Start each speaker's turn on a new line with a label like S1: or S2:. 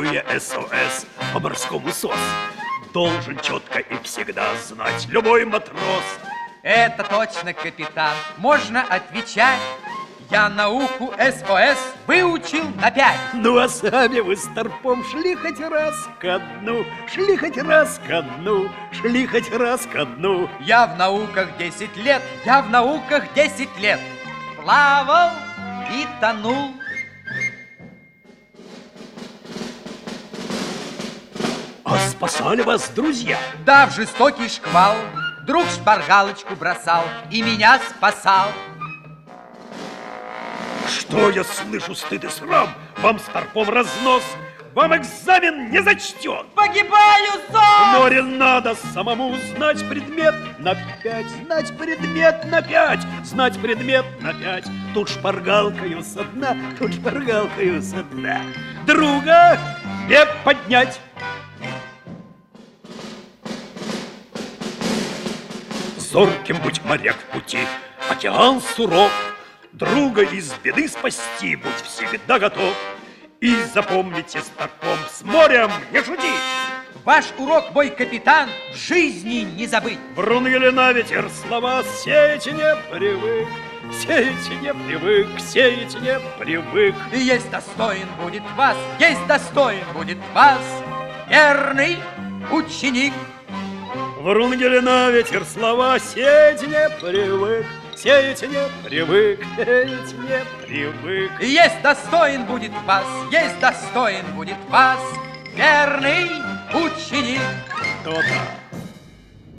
S1: Чуя СОС по морскому СОС, должен четко и всегда знать любой матрос.
S2: Это точно, капитан, можно отвечать. Я науку СОС выучил на 5.
S1: Ну а сами вы с торпом шли хоть раз ко дну, шли хоть раз ко дну, шли хоть раз ко дну.
S2: Я в науках 10 лет, я в науках 10 лет плавал и тонул.
S1: А спасали вас друзья?
S2: Да, в жестокий шквал друг шпаргалочку бросал и меня спасал.
S1: Что я слышу, стыд и срам? Вам с торпом разнос, вам экзамен не зачтен.
S2: Погибаю,
S1: В
S2: зон!
S1: море надо самому знать предмет на 5, знать предмет на 5, знать предмет на 5. Тут шпаргалкою со дна, тут шпаргалкою со дна. Друга не поднять. Зорким будь, моряк, в пути, океан суров. Друга из беды спасти будь всегда готов. И запомните, с торпом с морем не шути.
S2: Ваш урок, мой капитан, в жизни не забыть.
S1: Врунгеля на ветер слова сеять не привык, сеять не привык, сеять не привык.
S2: И есть достоин будет вас, есть достоин будет вас верный ученик.
S1: Врунгеля на ветер слова сеять не привык, сеять не привык, сеять не привык.
S2: И есть достоин будет вас, есть достоин будет вас верный ученик.
S1: То-то.